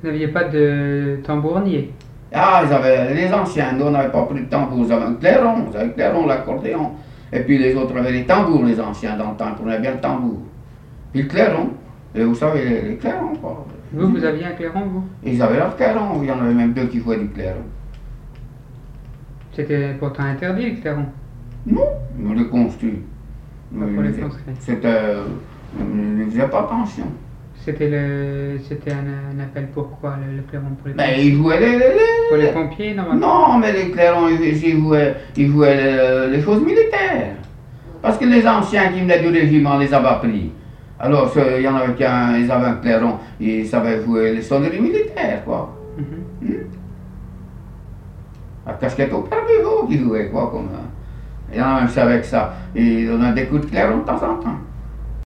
Vous n'aviez pas de tambournier? Ah, les anciens, nous, on n'avait pas pris de tambour, ils avaient un clairon, ils avaient le clairon, l'accordéon. Et puis les autres avaient les tambours, les anciens, dans le temps, ils prenaient bien le tambour. Puis le clairon, et vous savez, les clairons, quoi. Vous aviez un clairon, vous? Ils avaient leur clairon, il y en avait même deux qui jouaient du clairon. C'était pourtant interdit, le clairon. Non, on les construit. Pas pour les construire. C'était. On ne faisait pas attention. C'était un appel pour quoi, le clairon? Pour les Ben, pompiers? ils jouaient Pour les pompiers, normalement? Non, mais les clairons, ils jouaient les choses militaires. Parce que les anciens qui venaient du régiment les avaient appris. Alors, il y en avait ils avaient un clairon, ils savaient jouer les sonneries militaires, quoi. La casquette au père Bigot qui jouait, quoi, comme. Il y en a un qui savait que ça. Ils donnaient des coups de clairon de temps en temps.